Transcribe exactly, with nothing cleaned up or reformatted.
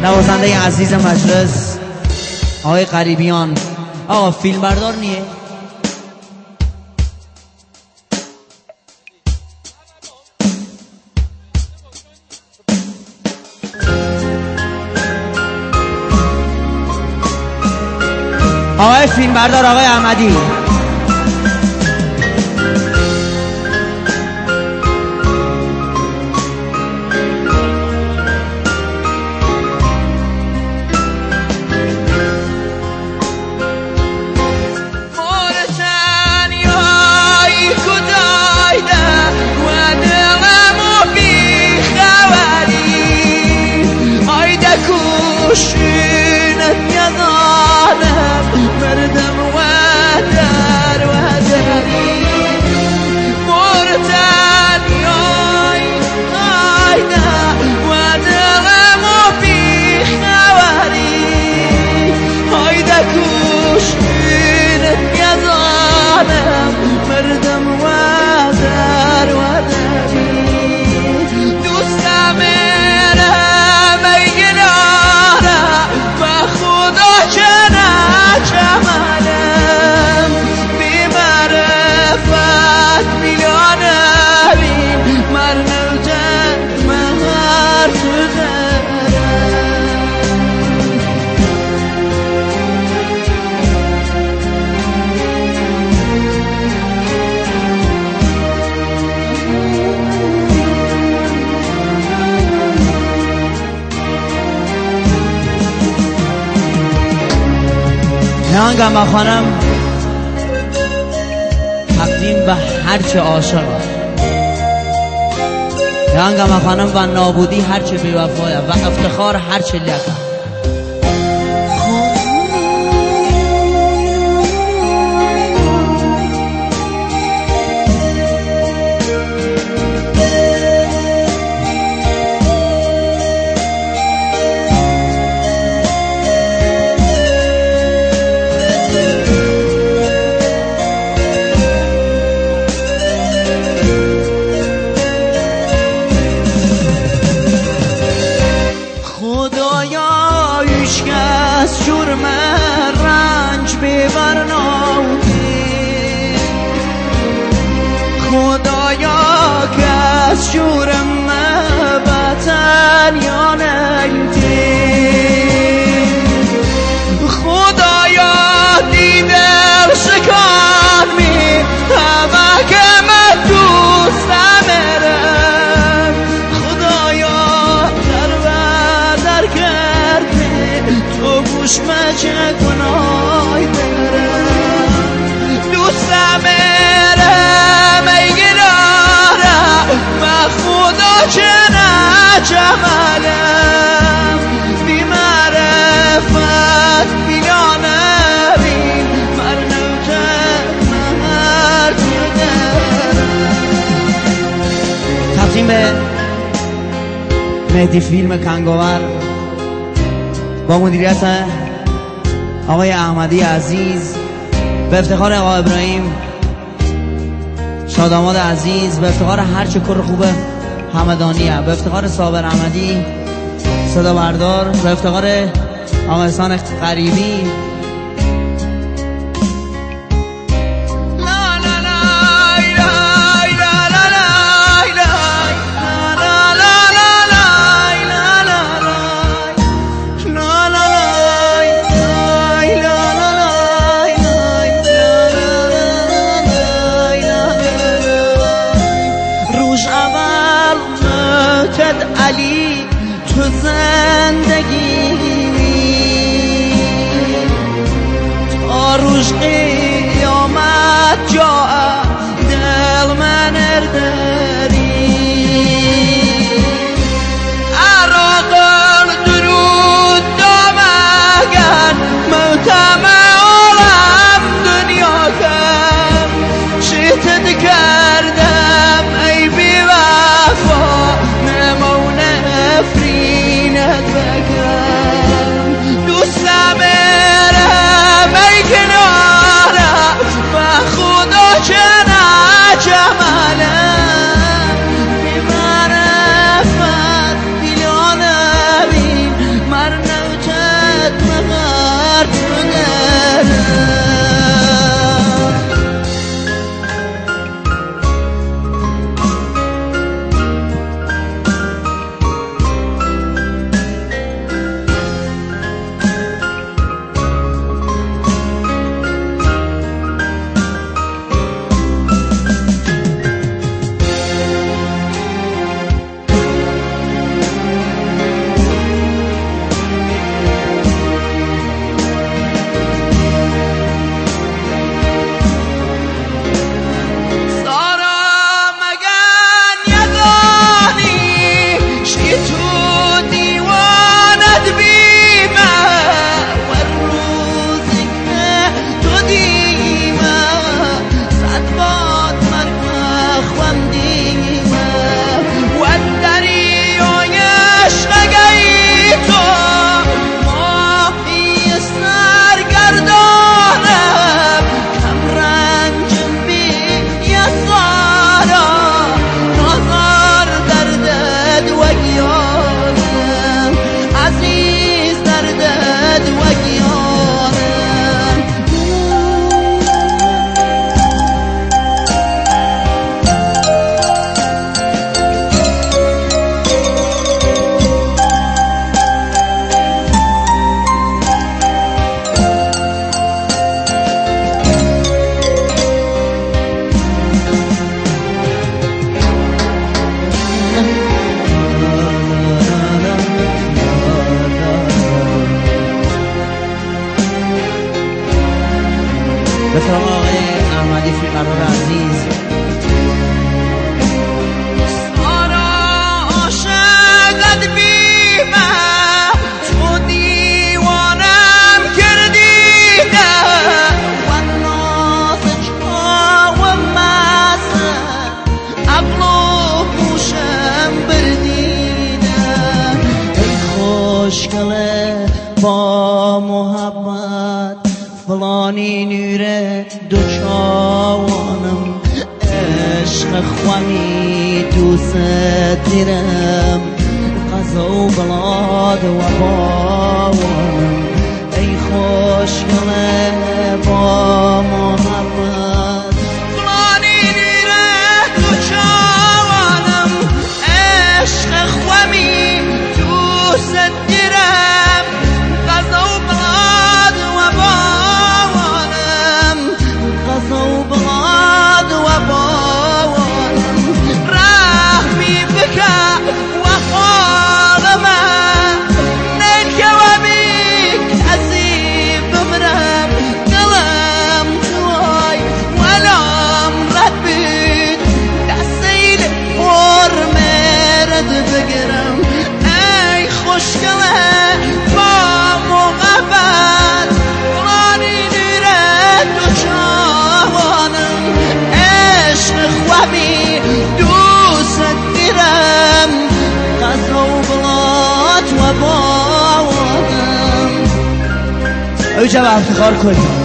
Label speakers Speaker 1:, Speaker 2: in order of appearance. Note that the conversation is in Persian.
Speaker 1: نوازنده عزیز مجلس آقای غریبیان. آقا فیلم بردار نیه؟ آقای فیلم بردار آقای احمدی. نهانگم با خانم تقدیم به هرچه عاشق، نهانگم با خانم و نابودی هرچه بیوفایه و افتخار هرچه لکه. جرم رنج ببر ناودی خدایا که از جرم بطن یا نیدی خدایا دیدم شکان می همه که من دوستم برم خدایا در بردر کرده تو گوش مچه گناهی برم دوستم برم ای گنارم و خدا چه نجملم بی معرفت بینا نبین مر نوتر مهر تقدیم به مهدی فیلم کنگاور با مدیریت آقای احمدی عزیز، به افتخار آقای ابراهیم شاداماد عزیز، به افتخار هرچه کر خوبه همدانیه، به افتخار صابر احمدی صدا بردار، به افتخار آقای احسان غریبی. علی تو زندگی تا روز قیامت جا دل من ارداری عراقل درود دامگن موتم عالم دنیا کم شیطت کردم ای بی وفا نمون افرینت بکن دوستم برم ای کنار به سراغ آقای احمدی فیلمبردار عزیز. خوشگله با محبت فلانی نوره دو چاوانم عشق خوامی دوست دیرم قضا و بلاد و باوانم ای خوشگله با محبت فلانی نوره دو چاوانم عشق خوامی دوست دیرم قضا و بلاد و باوانم قضا و بلاد و باوانم رحمی بکا و خالمه نکه و بیک عزیب بمرم دلم توی ولام رد بید دستیل پر مرد بگرم خوشگله با محبت فلانی نوره دو چاوانم عشق خوامی دوست دیرم قضا و بلاد و باوانم اوجه و افتخار کنیم.